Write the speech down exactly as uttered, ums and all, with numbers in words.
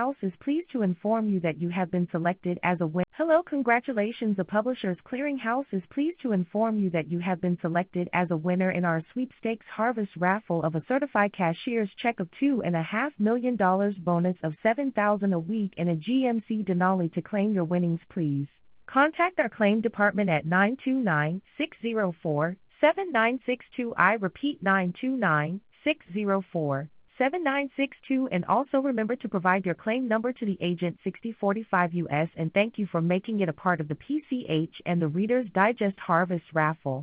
Clearinghouse is pleased to inform you that you have been selected as a winner. Hello, congratulations. The Publishers Clearinghouse is pleased to inform you that you have been selected as a winner in our sweepstakes harvest raffle of a certified cashier's check of two and a half million dollars bonus of seven thousand a week and a G M C Denali. To claim your winnings, please contact our claim department at nine two nine, six zero four, seven nine six two. I repeat, nine two nine, six zero four, seven nine six two, and also remember to provide your claim number to the agent sixty forty-five U S. And thank you for making it a part of the P C H and the Reader's Digest Harvest raffle.